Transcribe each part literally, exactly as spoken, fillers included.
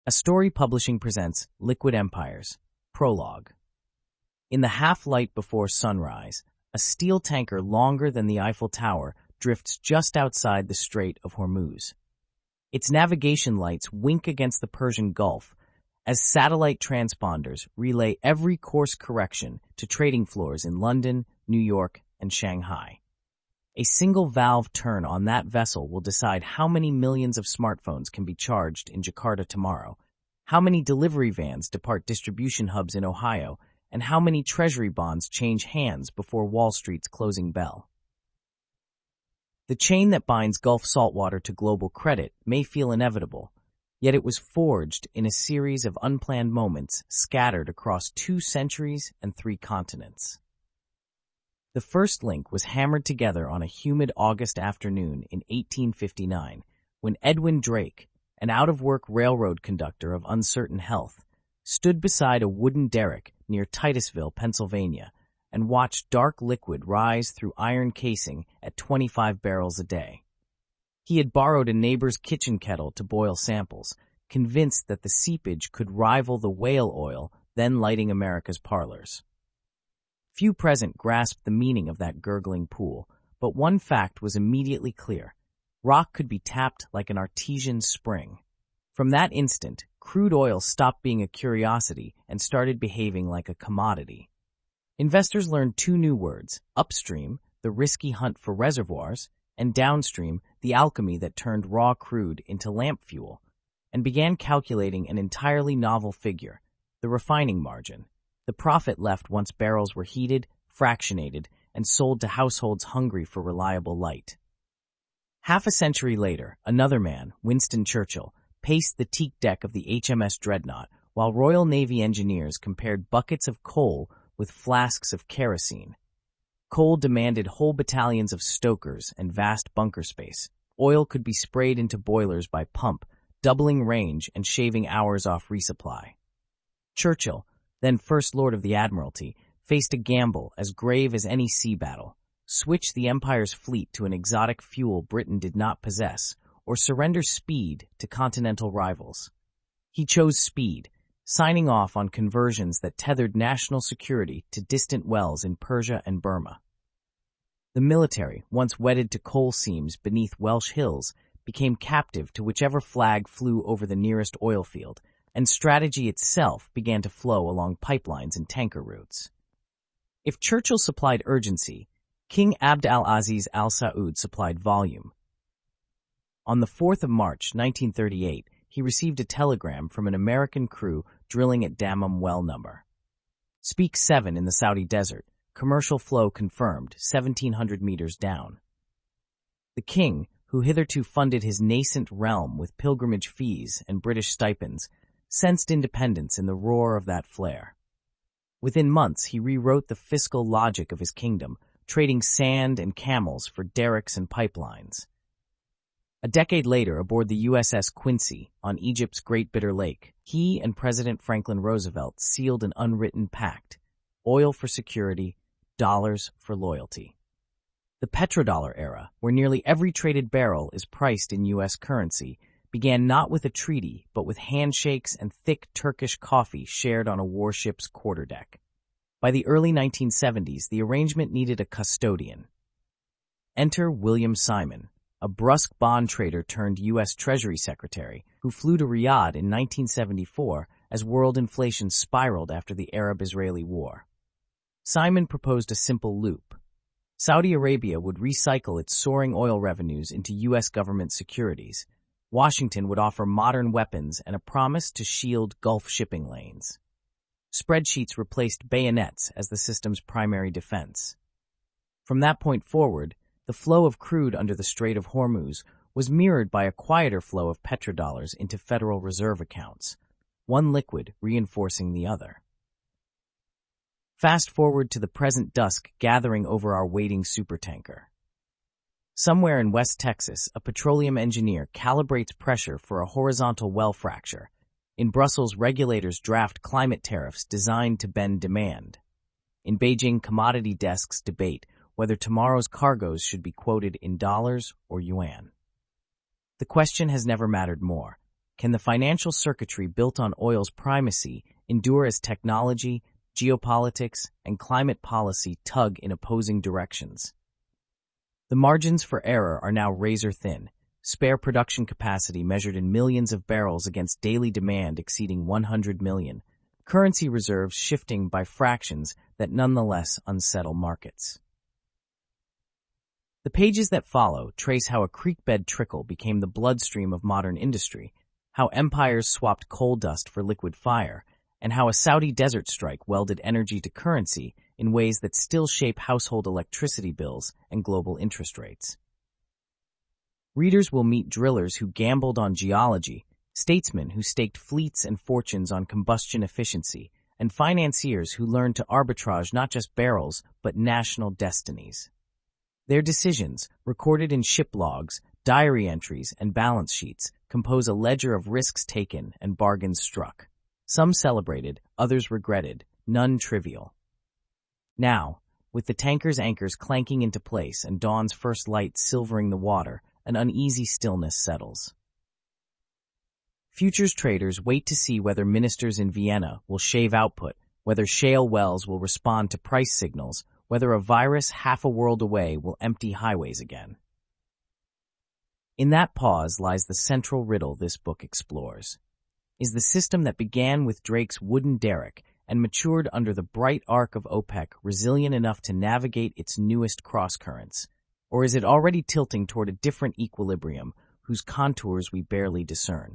A Story Publishing presents Liquid Empires, Prologue. In the half-light before sunrise, a steel tanker longer than the Eiffel Tower drifts just outside the Strait of Hormuz. Its navigation lights wink against the Persian Gulf as satellite transponders relay every course correction to trading floors in London, New York, and Shanghai. A single valve turn on that vessel will decide how many millions of smartphones can be charged in Jakarta tomorrow, how many delivery vans depart distribution hubs in Ohio, and how many treasury bonds change hands before Wall Street's closing bell. The chain that binds Gulf saltwater to global credit may feel inevitable, yet it was forged in a series of unplanned moments scattered across two centuries and three continents. The first link was hammered together on a humid August afternoon in eighteen fifty-nine, when Edwin Drake, an out-of-work railroad conductor of uncertain health, stood beside a wooden derrick near Titusville, Pennsylvania, and watched dark liquid rise through iron casing at twenty-five barrels a day. He had borrowed a neighbor's kitchen kettle to boil samples, convinced that the seepage could rival the whale oil then lighting America's parlors. Few present grasped the meaning of that gurgling pool, but one fact was immediately clear. Rock could be tapped like an artesian spring. From that instant, crude oil stopped being a curiosity and started behaving like a commodity. Investors learned two new words: upstream, the risky hunt for reservoirs, and downstream, the alchemy that turned raw crude into lamp fuel, and began calculating an entirely novel figure, the refining margin. The profit left once barrels were heated, fractionated, and sold to households hungry for reliable light. Half a century later, another man, Winston Churchill, paced the teak deck of the H M S Dreadnought while Royal Navy engineers compared buckets of coal with flasks of kerosene. Coal demanded whole battalions of stokers and vast bunker space. Oil could be sprayed into boilers by pump, doubling range and shaving hours off resupply. Churchill, then First Lord of the Admiralty, faced a gamble as grave as any sea battle: switch the Empire's fleet to an exotic fuel Britain did not possess, or surrender speed to continental rivals. He chose speed, signing off on conversions that tethered national security to distant wells in Persia and Burma. The military, once wedded to coal seams beneath Welsh hills, became captive to whichever flag flew over the nearest oil field, and strategy itself began to flow along pipelines and tanker routes. If Churchill supplied urgency, King Abd al-Aziz al Saud supplied volume. On the fourth of March, nineteen thirty-eight, he received a telegram from an American crew drilling at Dammam well number. Speak seven in the Saudi desert, commercial flow confirmed, seventeen hundred meters down. The king, who hitherto funded his nascent realm with pilgrimage fees and British stipends, sensed independence in the roar of that flare. Within months, he rewrote the fiscal logic of his kingdom, trading sand and camels for derricks and pipelines. A decade later, aboard the U S S Quincy on Egypt's Great Bitter Lake, he and President Franklin Roosevelt sealed an unwritten pact: oil for security, dollars for loyalty. The petrodollar era, where nearly every traded barrel is priced in U S currency, began not with a treaty, but with handshakes and thick Turkish coffee shared on a warship's quarterdeck. By the early nineteen seventies, the arrangement needed a custodian. Enter William Simon, a brusque bond trader turned U S Treasury Secretary, who flew to Riyadh in nineteen seventy-four as world inflation spiraled after the Arab-Israeli War. Simon proposed a simple loop. Saudi Arabia would recycle its soaring oil revenues into U S government securities. Washington would offer modern weapons and a promise to shield Gulf shipping lanes. Spreadsheets replaced bayonets as the system's primary defense. From that point forward, the flow of crude under the Strait of Hormuz was mirrored by a quieter flow of petrodollars into Federal Reserve accounts, one liquid reinforcing the other. Fast forward to the present dusk gathering over our waiting supertanker. Somewhere in West Texas, a petroleum engineer calibrates pressure for a horizontal well fracture. In Brussels, regulators draft climate tariffs designed to bend demand. In Beijing, commodity desks debate whether tomorrow's cargoes should be quoted in dollars or yuan. The question has never mattered more. can the financial circuitry built on oil's primacy endure as technology, geopolitics, and climate policy tug in opposing directions? The margins for error are now razor-thin, spare production capacity measured in millions of barrels against daily demand exceeding one hundred million, currency reserves shifting by fractions that nonetheless unsettle markets. The pages that follow trace how a creekbed trickle became the bloodstream of modern industry, how empires swapped coal dust for liquid fire, and how a Saudi desert strike welded energy to currency in ways that still shape household electricity bills and global interest rates. Readers will meet drillers who gambled on geology, statesmen who staked fleets and fortunes on combustion efficiency, and financiers who learned to arbitrage not just barrels, but national destinies. Their decisions, recorded in ship logs, diary entries, and balance sheets, compose a ledger of risks taken and bargains struck. Some celebrated, others regretted, none trivial. Now, with the tanker's anchors clanking into place and dawn's first light silvering the water, an uneasy stillness settles. Futures traders wait to see whether ministers in Vienna will shave output, whether shale wells will respond to price signals, whether a virus half a world away will empty highways again. In that pause lies the central riddle this book explores. Is the system that began with Drake's wooden derrick and matured under the bright arc of OPEC resilient enough to navigate its newest crosscurrents? Or is it already tilting toward a different equilibrium whose contours we barely discern?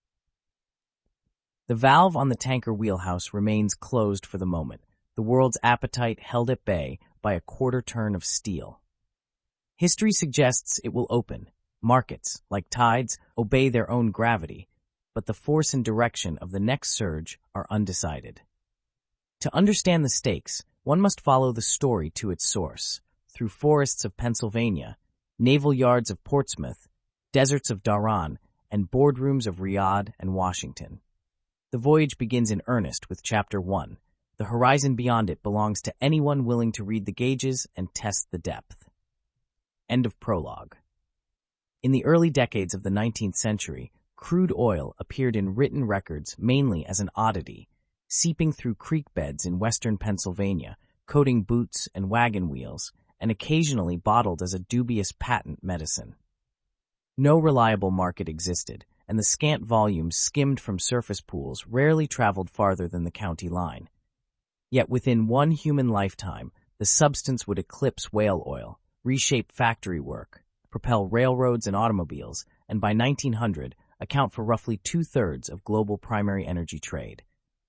The valve on the tanker wheelhouse remains closed for the moment, the world's appetite held at bay by a quarter turn of steel. History suggests it will open. Markets, like tides, obey their own gravity, but the force and direction of the next surge are undecided. To understand the stakes, one must follow the story to its source, through forests of Pennsylvania, naval yards of Portsmouth, deserts of Dhahran, and boardrooms of Riyadh and Washington. The voyage begins in earnest with Chapter one. The horizon beyond it belongs to anyone willing to read the gauges and test the depth. End of prologue. In the early decades of the nineteenth century, crude oil appeared in written records mainly as an oddity, seeping through creek beds in western Pennsylvania, coating boots and wagon wheels, and occasionally bottled as a dubious patent medicine. No reliable market existed, and the scant volumes skimmed from surface pools rarely traveled farther than the county line. Yet within one human lifetime, the substance would eclipse whale oil, reshape factory work, propel railroads and automobiles, and by nineteen hundred, account for roughly two-thirds of global primary energy trade.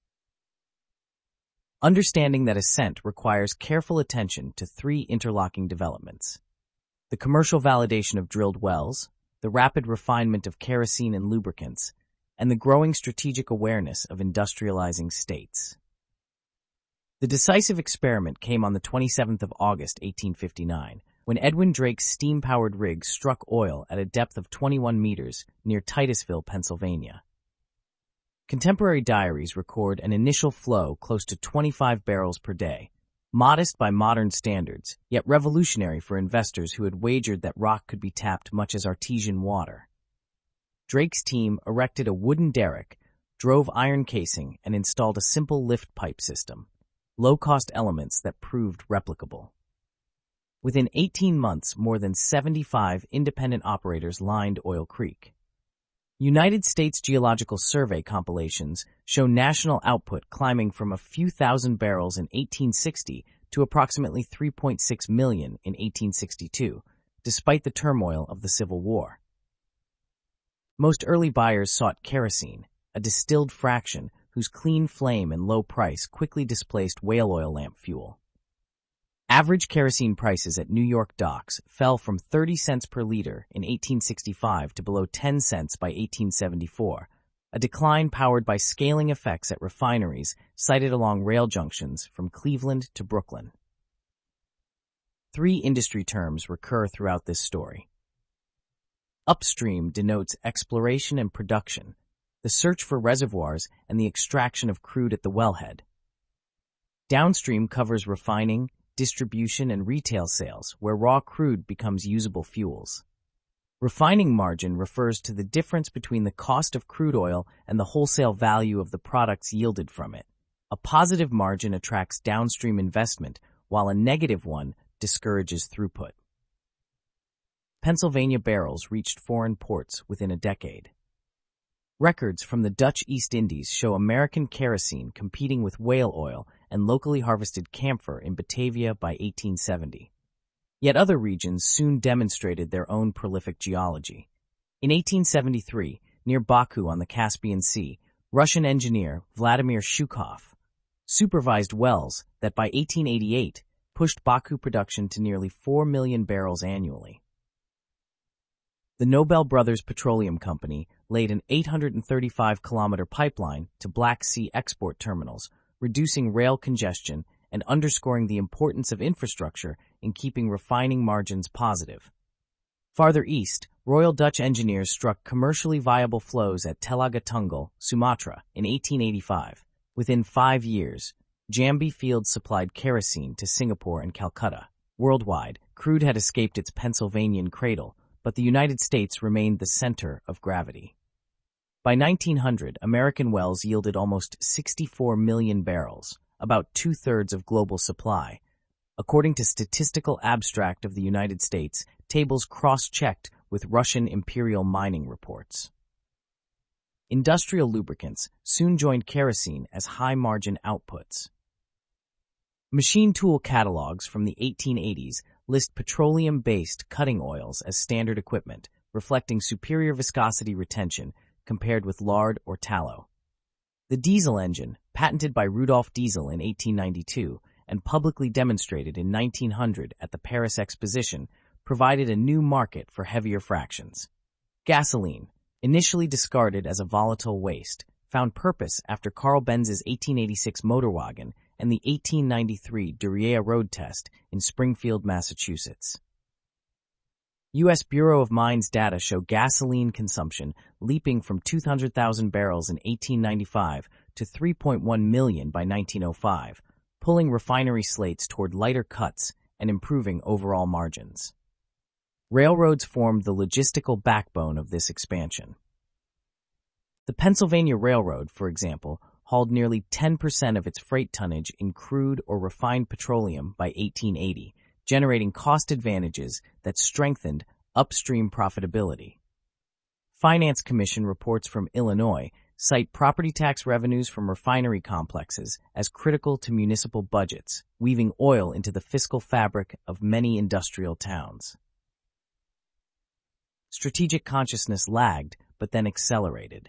Understanding that ascent requires careful attention to three interlocking developments: the commercial validation of drilled wells, the rapid refinement of kerosene and lubricants, and the growing strategic awareness of industrializing states. The decisive experiment came on the twenty-seventh of August, eighteen fifty-nine, when Edwin Drake's steam-powered rig struck oil at a depth of twenty-one meters near Titusville, Pennsylvania. Contemporary diaries record an initial flow close to twenty-five barrels per day, modest by modern standards, yet revolutionary for investors who had wagered that rock could be tapped much as artesian water. Drake's team erected a wooden derrick, drove iron casing, and installed a simple lift pipe system, low-cost elements that proved replicable. Within eighteen months, more than seventy-five independent operators lined Oil Creek. United States Geological Survey compilations show national output climbing from a few thousand barrels in eighteen sixty to approximately three point six million in eighteen sixty-two, despite the turmoil of the Civil War. Most early buyers sought kerosene, a distilled fraction whose clean flame and low price quickly displaced whale oil lamp fuel. Average kerosene prices at New York docks fell from thirty cents per liter in eighteen sixty-five to below ten cents by eighteen seventy-four, a decline powered by scaling effects at refineries sited along rail junctions from Cleveland to Brooklyn. Three industry terms recur throughout this story. Upstream denotes exploration and production, the search for reservoirs and the extraction of crude at the wellhead. Downstream covers refining, distribution, and retail sales, where raw crude becomes usable fuels. Refining margin refers to the difference between the cost of crude oil and the wholesale value of the products yielded from it. A positive margin attracts downstream investment, while a negative one discourages throughput. Pennsylvania barrels reached foreign ports within a decade. Records from the Dutch East Indies show American kerosene competing with whale oil and locally harvested camphor in Batavia by eighteen seventy. Yet other regions soon demonstrated their own prolific geology. In eighteen seventy-three, near Baku on the Caspian Sea, Russian engineer Vladimir Shukov supervised wells that by eighteen eighty-eight pushed Baku production to nearly four million barrels annually. The Nobel Brothers Petroleum Company laid an eight hundred thirty-five kilometer pipeline to Black Sea export terminals, reducing rail congestion and underscoring the importance of infrastructure in keeping refining margins positive. Farther east, Royal Dutch engineers struck commercially viable flows at Telaga Tunggal, Sumatra, in eighteen eighty-five. Within five years, Jambi fields supplied kerosene to Singapore and Calcutta. Worldwide, crude had escaped its Pennsylvanian cradle, but the United States remained the center of gravity. By nineteen hundred, American wells yielded almost sixty-four million barrels, about two-thirds of global supply. According to Statistical Abstract of the United States, tables cross-checked with Russian imperial mining reports. Industrial lubricants soon joined kerosene as high-margin outputs. Machine tool catalogs from the eighteen eighties list petroleum-based cutting oils as standard equipment, reflecting superior viscosity retention compared with lard or tallow. The diesel engine, patented by Rudolf Diesel in eighteen ninety-two and publicly demonstrated in nineteen hundred at the Paris Exposition, provided a new market for heavier fractions. Gasoline, initially discarded as a volatile waste, found purpose after Carl Benz's eighteen eighty-six Motorwagen and the eighteen ninety-three Duryea road test in Springfield, Massachusetts. U S Bureau of Mines data show gasoline consumption leaping from two hundred thousand barrels in eighteen ninety-five to three point one million by nineteen oh five, pulling refinery slates toward lighter cuts and improving overall margins. Railroads formed the logistical backbone of this expansion. The Pennsylvania Railroad, for example, hauled nearly ten percent of its freight tonnage in crude or refined petroleum by eighteen eighty, generating cost advantages that strengthened upstream profitability. Finance Commission reports from Illinois cite property tax revenues from refinery complexes as critical to municipal budgets, weaving oil into the fiscal fabric of many industrial towns. Strategic consciousness lagged, but then accelerated.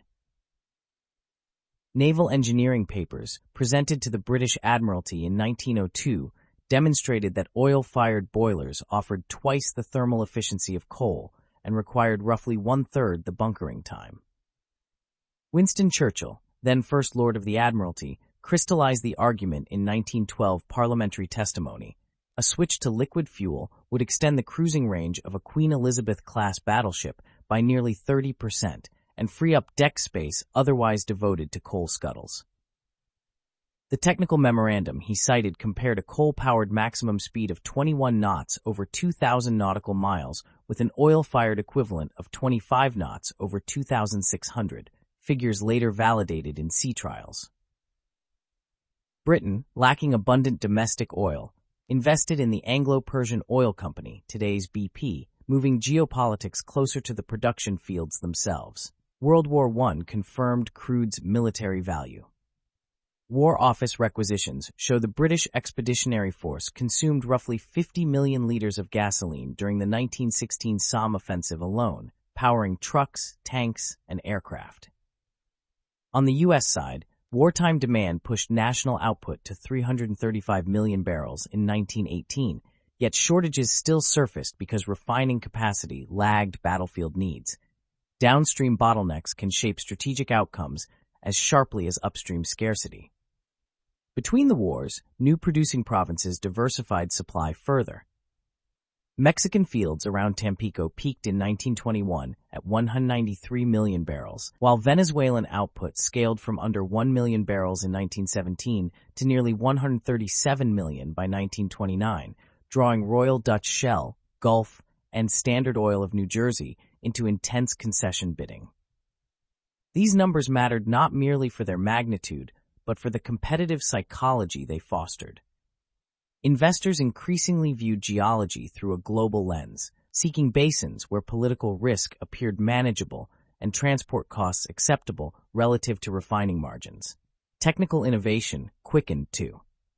Naval engineering papers, presented to the British Admiralty in nineteen oh two, demonstrated that oil-fired boilers offered twice the thermal efficiency of coal and required roughly one-third the bunkering time. Winston Churchill, then First Lord of the Admiralty, crystallized the argument in nineteen twelve parliamentary testimony. A switch to liquid fuel would extend the cruising range of a Queen Elizabeth-class battleship by nearly thirty percent and free up deck space otherwise devoted to coal scuttles. The technical memorandum he cited compared a coal-powered maximum speed of twenty-one knots over two thousand nautical miles with an oil-fired equivalent of twenty-five knots over two thousand six hundred, figures later validated in sea trials. Britain, lacking abundant domestic oil, invested in the Anglo-Persian Oil Company, today's B P, moving geopolitics closer to the production fields themselves. World War One confirmed crude's military value. War Office requisitions show the British Expeditionary Force consumed roughly fifty million liters of gasoline during the nineteen sixteen Somme offensive alone, powering trucks, tanks, and aircraft. On the U S side, wartime demand pushed national output to three hundred thirty-five million barrels in nineteen eighteen, yet shortages still surfaced because refining capacity lagged battlefield needs. Downstream bottlenecks can shape strategic outcomes as sharply as upstream scarcity. Between the wars, new producing provinces diversified supply further. Mexican fields around Tampico peaked in nineteen twenty-one at one hundred ninety-three million barrels, while Venezuelan output scaled from under one million barrels in nineteen seventeen to nearly one hundred thirty-seven million by nineteen twenty-nine, drawing Royal Dutch Shell, Gulf, and Standard Oil of New Jersey into intense concession bidding. These numbers mattered not merely for their magnitude, but for the competitive psychology they fostered. Investors increasingly viewed geology through a global lens, seeking basins where political risk appeared manageable and transport costs acceptable relative to refining margins. Technical innovation quickened too.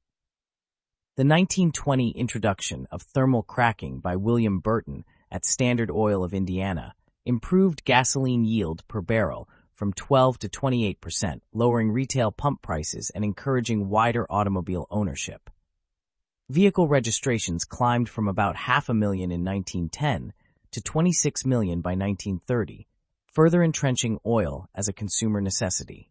The nineteen twenty introduction of thermal cracking by William Burton at Standard Oil of Indiana improved gasoline yield per barrel from twelve to twenty-eight percent, lowering retail pump prices and encouraging wider automobile ownership. Vehicle registrations climbed from about half a million in nineteen ten to twenty-six million by nineteen thirty, further entrenching oil as a consumer necessity.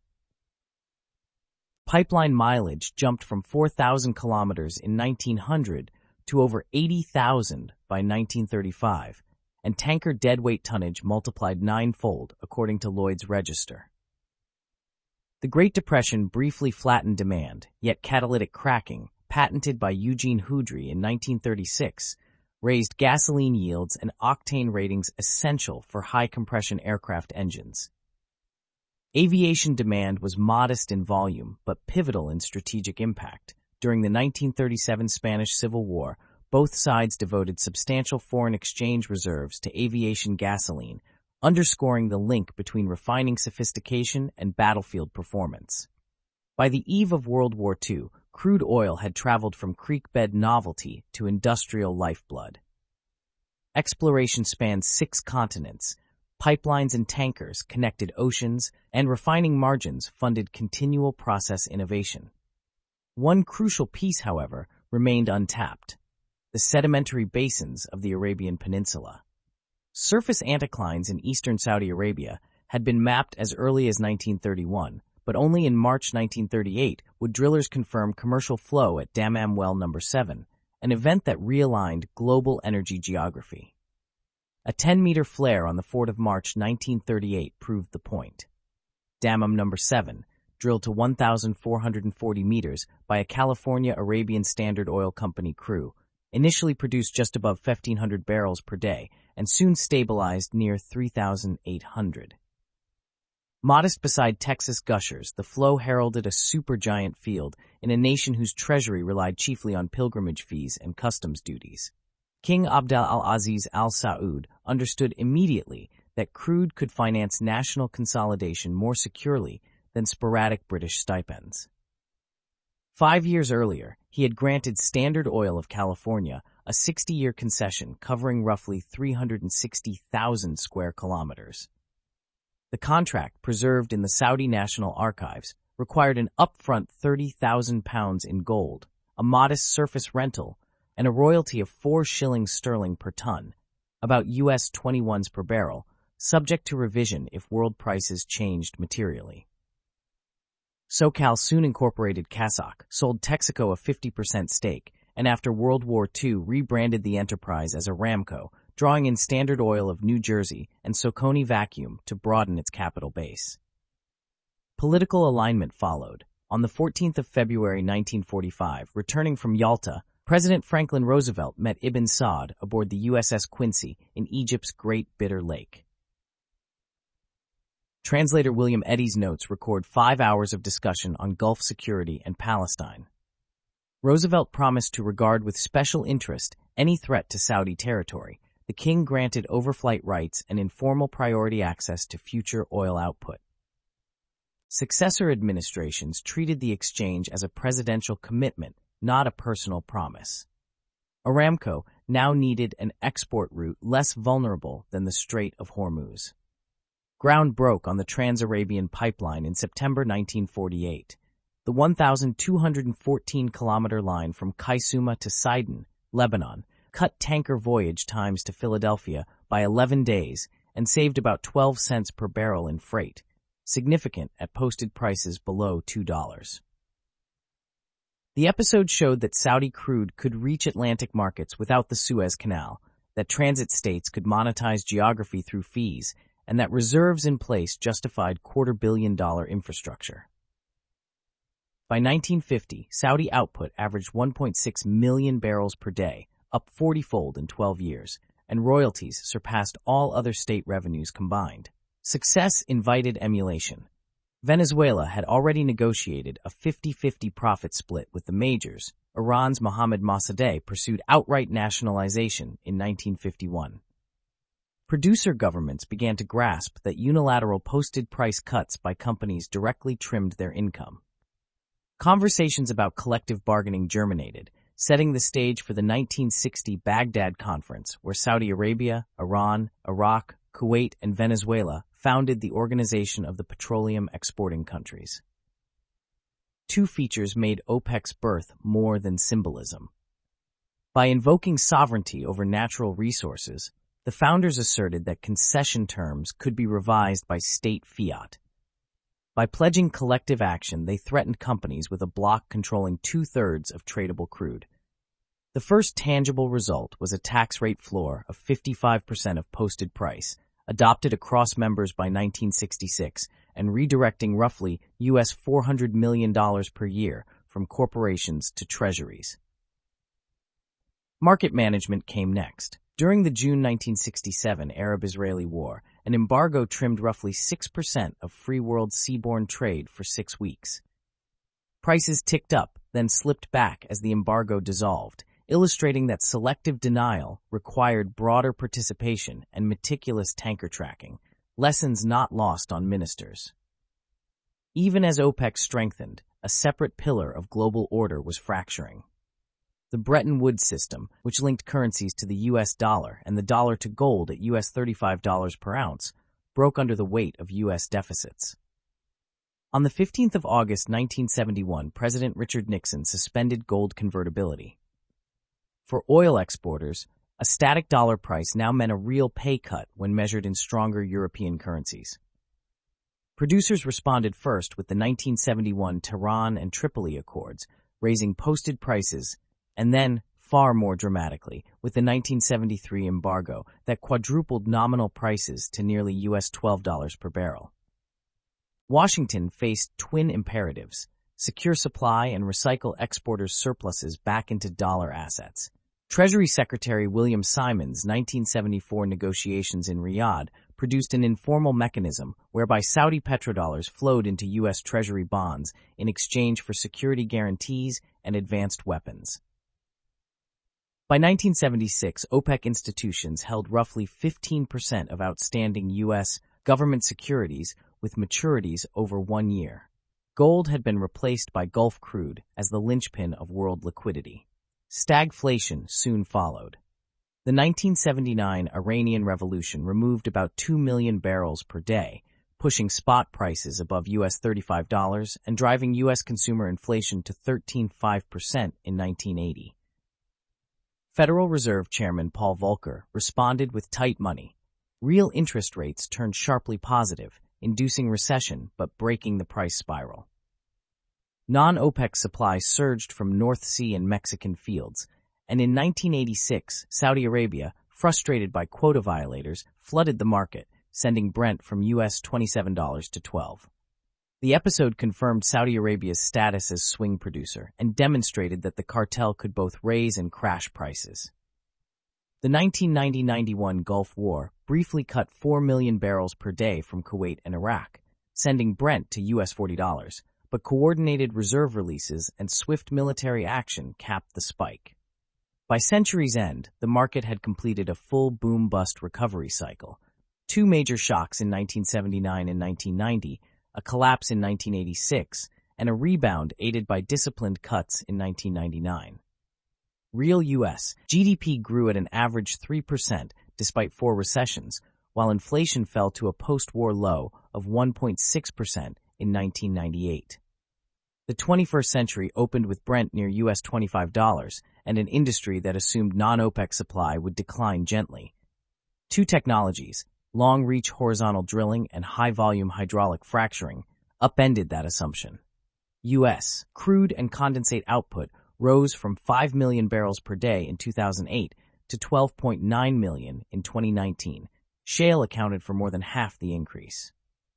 Pipeline mileage jumped from four thousand kilometers in nineteen hundred to over eighty thousand by nineteen thirty-five, and tanker deadweight tonnage multiplied ninefold, according to Lloyd's Register. The Great Depression briefly flattened demand, yet catalytic cracking, patented by Eugene Houdry in nineteen thirty-six, raised gasoline yields and octane ratings essential for high-compression aircraft engines. Aviation demand was modest in volume, but pivotal in strategic impact. During the nineteen thirty-seven Spanish Civil War, both sides devoted substantial foreign exchange reserves to aviation gasoline, underscoring the link between refining sophistication and battlefield performance. By the eve of World War Two, crude oil had traveled from creekbed novelty to industrial lifeblood. Exploration spanned six continents. Pipelines and tankers connected oceans, and refining margins funded continual process innovation. One crucial piece, however, remained untapped: the sedimentary basins of the Arabian Peninsula. Surface anticlines in eastern Saudi Arabia had been mapped as early as nineteen thirty-one, but only in March nineteen thirty-eight would drillers confirm commercial flow at Dammam Well number seven, an event that realigned global energy geography. A ten-meter flare on the fourth of March nineteen thirty-eight proved the point. Dammam number seven, drilled to one thousand four hundred forty meters by a California Arabian Standard Oil Company crew, initially produced just above fifteen hundred barrels per day and soon stabilized near three thousand eight hundred. Modest beside Texas gushers, the flow heralded a supergiant field in a nation whose treasury relied chiefly on pilgrimage fees and customs duties. King Abdel al-Aziz al Saud understood immediately that crude could finance national consolidation more securely than sporadic British stipends. Five years earlier, he had granted Standard Oil of California a sixty-year concession covering roughly three hundred sixty thousand square kilometers. The contract, preserved in the Saudi National Archives, required an upfront thirty thousand pounds in gold, a modest surface rental, and a royalty of four shillings sterling per ton, about U S twenty-one per barrel, subject to revision if world prices changed materially. SoCal soon incorporated Casoc, sold Texaco a fifty percent stake, and after World War Two rebranded the enterprise as Aramco, drawing in Standard Oil of New Jersey and Socony Vacuum to broaden its capital base. Political alignment followed. On the fourteenth of February nineteen forty-five, returning from Yalta, President Franklin Roosevelt met Ibn Saud aboard the U S S Quincy in Egypt's Great Bitter Lake. Translator William Eddy's notes record five hours of discussion on Gulf security and Palestine. Roosevelt promised to regard with special interest any threat to Saudi territory. The king granted overflight rights and informal priority access to future oil output. Successor administrations treated the exchange as a presidential commitment, not a personal promise. Aramco now needed an export route less vulnerable than the Strait of Hormuz. Ground broke on the Trans-Arabian Pipeline in September nineteen forty-eight. The one thousand two hundred fourteen kilometer line from Kaisuma to Sidon, Lebanon, cut tanker voyage times to Philadelphia by eleven days and saved about twelve cents per barrel in freight, significant at posted prices below two dollars. The episode showed that Saudi crude could reach Atlantic markets without the Suez Canal, that transit states could monetize geography through fees, and that reserves in place justified quarter-billion dollar infrastructure. By nineteen fifty, Saudi output averaged one point six million barrels per day, up forty-fold in twelve years, and royalties surpassed all other state revenues combined. Success invited emulation. Venezuela had already negotiated a fifty-fifty profit split with the majors. Iran's Mohammad Mossadegh pursued outright nationalization in nineteen fifty-one. Producer governments began to grasp that unilateral posted price cuts by companies directly trimmed their income. Conversations about collective bargaining germinated, setting the stage for the nineteen sixty Baghdad Conference, where Saudi Arabia, Iran, Iraq, Kuwait, and Venezuela founded the Organization of the Petroleum Exporting Countries. Two features made OPEC's birth more than symbolism. By invoking sovereignty over natural resources, the founders asserted that concession terms could be revised by state fiat. By pledging collective action, they threatened companies with a bloc controlling two-thirds of tradable crude. The first tangible result was a tax rate floor of fifty-five percent of posted price, adopted across members by nineteen sixty-six, and redirecting roughly U S four hundred million dollars per year from corporations to treasuries. Market management came next. During the June nineteen sixty-seven Arab-Israeli War, an embargo trimmed roughly six percent of free world seaborne trade for six weeks. Prices ticked up, then slipped back as the embargo dissolved, illustrating that selective denial required broader participation and meticulous tanker tracking, lessons not lost on ministers. Even as OPEC strengthened, a separate pillar of global order was fracturing. The Bretton Woods system, which linked currencies to the U S dollar and the dollar to gold at U S thirty-five dollars per ounce, broke under the weight of U S deficits. On the fifteenth of August nineteen seventy-one, President Richard Nixon suspended gold convertibility. For oil exporters, a static dollar price now meant a real pay cut when measured in stronger European currencies. Producers responded first with the nineteen seventy-one Tehran and Tripoli Accords, raising posted prices, and then, far more dramatically, with the nineteen seventy-three embargo that quadrupled nominal prices to nearly U S twelve dollars per barrel. Washington faced twin imperatives: secure supply and recycle exporters' surpluses back into dollar assets. Treasury Secretary William Simon's nineteen seventy-four negotiations in Riyadh produced an informal mechanism whereby Saudi petrodollars flowed into U S Treasury bonds in exchange for security guarantees and advanced weapons. By nineteen seventy-six, OPEC institutions held roughly fifteen percent of outstanding U S government securities with maturities over one year. Gold had been replaced by Gulf crude as the linchpin of world liquidity. Stagflation soon followed. The nineteen seventy-nine Iranian Revolution removed about two million barrels per day, pushing spot prices above U S thirty-five dollars and driving U S consumer inflation to thirteen point five percent in nineteen eighty. Federal Reserve Chairman Paul Volcker responded with tight money. Real interest rates turned sharply positive, inducing recession but breaking the price spiral. Non-OPEC supply surged from North Sea and Mexican fields, and in nineteen eighty-six, Saudi Arabia, frustrated by quota violators, flooded the market, sending Brent from U S twenty-seven dollars to twelve dollars. The episode confirmed Saudi Arabia's status as swing producer and demonstrated that the cartel could both raise and crash prices. The nineteen ninety ninety-one Gulf War briefly cut four million barrels per day from Kuwait and Iraq, sending Brent to U S forty dollars, but coordinated reserve releases and swift military action capped the spike. By century's end, the market had completed a full boom-bust recovery cycle. Two major shocks in nineteen seventy-nine and nineteen ninety, a collapse in nineteen eighty-six, and a rebound aided by disciplined cuts in nineteen ninety-nine. Real U S G D P grew at an average three percent despite four recessions, while inflation fell to a post-war low of one point six percent in nineteen ninety-eight. The twenty-first century opened with Brent near U S twenty-five dollars and an industry that assumed non-OPEC supply would decline gently. Two technologies, long-reach horizontal drilling and high-volume hydraulic fracturing, upended that assumption. U S crude and condensate output rose from five million barrels per day in two thousand eight to twelve point nine million in twenty nineteen. Shale accounted for more than half the increase.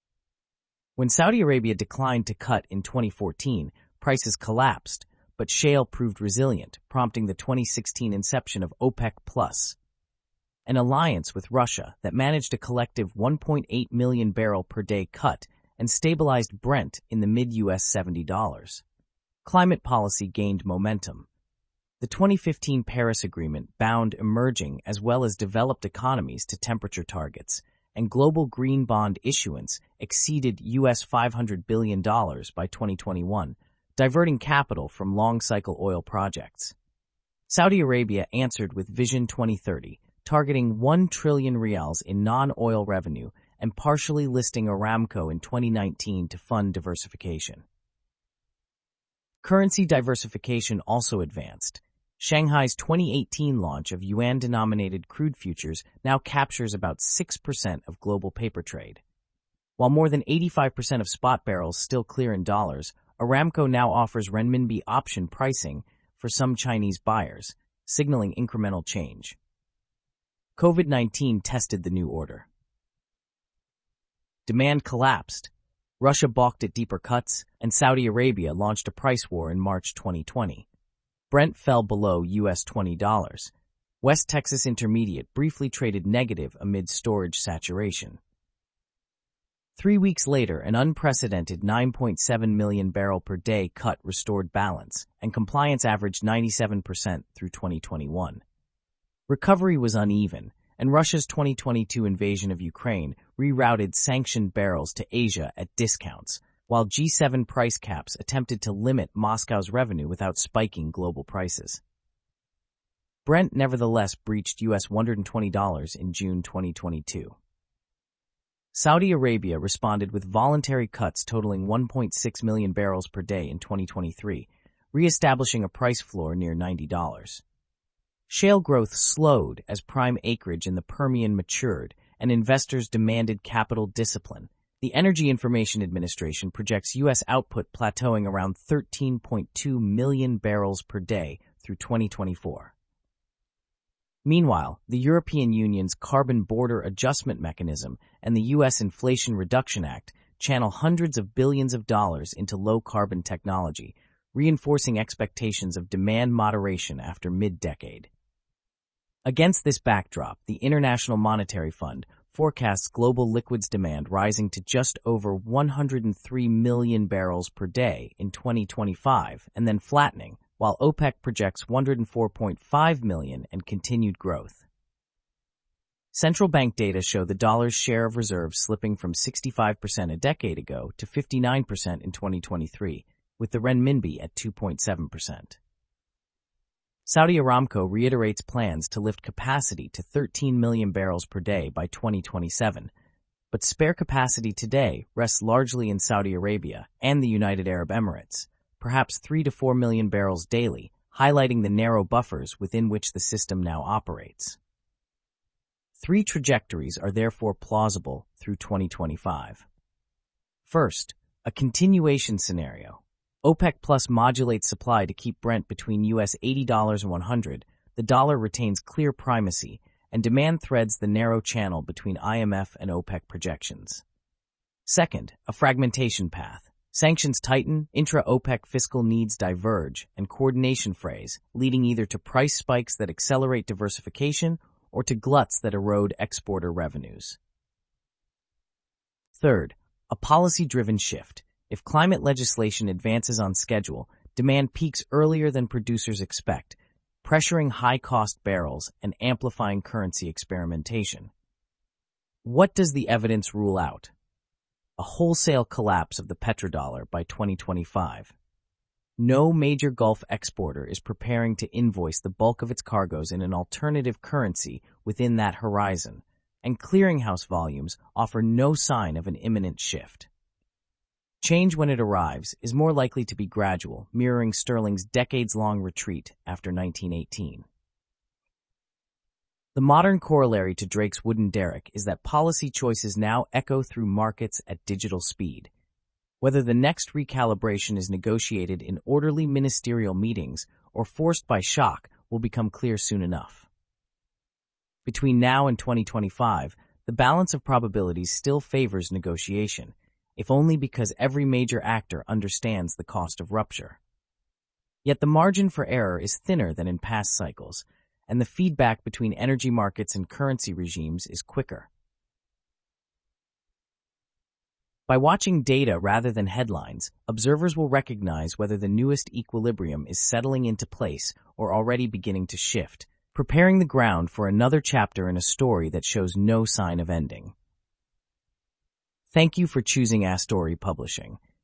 When Saudi Arabia declined to cut in twenty fourteen, prices collapsed, but shale proved resilient, prompting the twenty sixteen inception of OPEC Plus. an alliance with Russia that managed a collective one point eight million barrel per day cut and stabilized Brent in the mid-U S seventy dollars. Climate policy gained momentum. The twenty fifteen Paris Agreement bound emerging as well as developed economies to temperature targets, and global green bond issuance exceeded U S five hundred billion dollars by twenty twenty-one, diverting capital from long-cycle oil projects. Saudi Arabia answered with Vision twenty thirty, targeting one trillion rials in non-oil revenue and partially listing Aramco in twenty nineteen to fund diversification. Currency diversification also advanced. Shanghai's twenty eighteen launch of yuan-denominated crude futures now captures about six percent of global paper trade. While more than eighty-five percent of spot barrels still clear in dollars, Aramco now offers renminbi option pricing for some Chinese buyers, signaling incremental change. COVID nineteen tested the new order. Demand collapsed. Russia balked at deeper cuts, and Saudi Arabia launched a price war in March twenty twenty. Brent fell below U S twenty dollars. West Texas Intermediate briefly traded negative amid storage saturation. Three weeks later, an unprecedented nine point seven million barrel per day cut restored balance, and compliance averaged ninety-seven percent through twenty twenty-one. Recovery was uneven, and Russia's twenty twenty-two invasion of Ukraine rerouted sanctioned barrels to Asia at discounts, while G seven price caps attempted to limit Moscow's revenue without spiking global prices. Brent nevertheless breached U S one hundred twenty dollars in June twenty twenty-two. Saudi Arabia responded with voluntary cuts totaling one point six million barrels per day in twenty twenty-three, re-establishing a price floor near ninety dollars. Shale growth slowed as prime acreage in the Permian matured and investors demanded capital discipline. The Energy Information Administration projects U S output plateauing around thirteen point two million barrels per day through twenty twenty-four. Meanwhile, the European Union's Carbon Border Adjustment Mechanism and the U S Inflation Reduction Act channel hundreds of billions of dollars into low-carbon technology, reinforcing expectations of demand moderation after mid-decade. Against this backdrop, the International Monetary Fund forecasts global liquids demand rising to just over one hundred three million barrels per day in twenty twenty-five and then flattening, while OPEC projects one hundred four point five million and continued growth. Central bank data show the dollar's share of reserves slipping from sixty-five percent a decade ago to fifty-nine percent in twenty twenty-three, with the renminbi at two point seven percent. Saudi Aramco reiterates plans to lift capacity to thirteen million barrels per day by twenty twenty-seven, but spare capacity today rests largely in Saudi Arabia and the United Arab Emirates, perhaps three to four million barrels daily, highlighting the narrow buffers within which the system now operates. Three trajectories are therefore plausible through twenty twenty-five. First, a continuation scenario. OPEC Plus modulates supply to keep Brent between U S eighty dollars and one hundred dollars, the dollar retains clear primacy, and demand threads the narrow channel between I M F and OPEC projections. Second, a fragmentation path. Sanctions tighten, intra-OPEC fiscal needs diverge, and coordination frays, leading either to price spikes that accelerate diversification or to gluts that erode exporter revenues. Third, a policy-driven shift. If climate legislation advances on schedule, demand peaks earlier than producers expect, pressuring high-cost barrels and amplifying currency experimentation. What does the evidence rule out? A wholesale collapse of the petrodollar by twenty twenty-five. No major Gulf exporter is preparing to invoice the bulk of its cargoes in an alternative currency within that horizon, and clearinghouse volumes offer no sign of an imminent shift. Change, when it arrives, is more likely to be gradual, mirroring sterling's decades-long retreat after nineteen eighteen. The modern corollary to Drake's wooden derrick is that policy choices now echo through markets at digital speed. Whether the next recalibration is negotiated in orderly ministerial meetings or forced by shock will become clear soon enough. Between now and twenty twenty-five, the balance of probabilities still favors negotiation, if only because every major actor understands the cost of rupture. Yet the margin for error is thinner than in past cycles, and the feedback between energy markets and currency regimes is quicker. By watching data rather than headlines, observers will recognize whether the newest equilibrium is settling into place or already beginning to shift, preparing the ground for another chapter in a story that shows no sign of ending. Thank you for choosing Astory Publishing.